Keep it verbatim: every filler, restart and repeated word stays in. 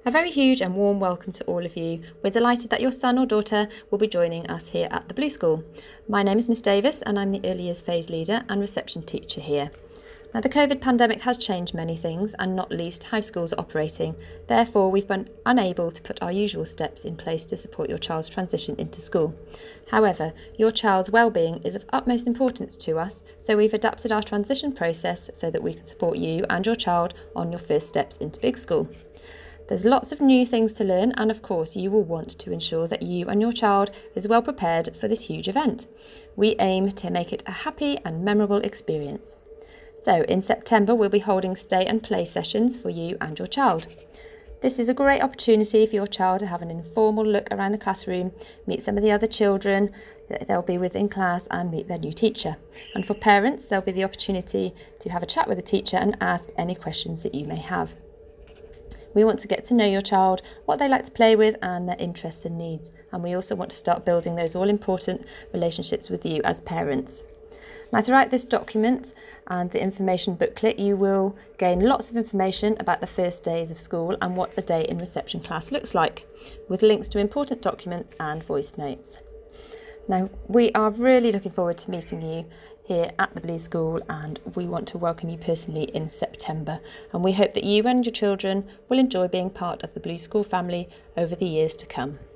A very huge and warm welcome to all of you. We're delighted that your son or daughter will be joining us here at the Blue School. My name is Miss Davis and I'm the Early Years Phase Leader and Reception Teacher here. Now, the COVID pandemic has changed many things, and not least how schools are operating. Therefore, we've been unable to put our usual steps in place to support your child's transition into school. However, your child's well-being is of utmost importance to us, so we've adapted our transition process so that we can support you and your child on your first steps into big school. There's lots of new things to learn, and of course you will want to ensure that you and your child is well prepared for this huge event. We aim to make it a happy and memorable experience. So in September we'll be holding stay and play sessions for you and your child. This is a great opportunity for your child to have an informal look around the classroom, meet some of the other children that they'll be with in class and meet their new teacher. And for parents, there'll be the opportunity to have a chat with the teacher and ask any questions that you may have. We want to get to know your child, what they like to play with and their interests and needs. And we also want to start building those all-important relationships with you as parents. Now, throughout this document and the information booklet, you will gain lots of information about the first days of school and what a day in reception class looks like, with links to important documents and voice notes. Now, we are really looking forward to meeting you here at the Blue School, and we want to welcome you personally in September. And we hope that you and your children will enjoy being part of the Blue School family over the years to come.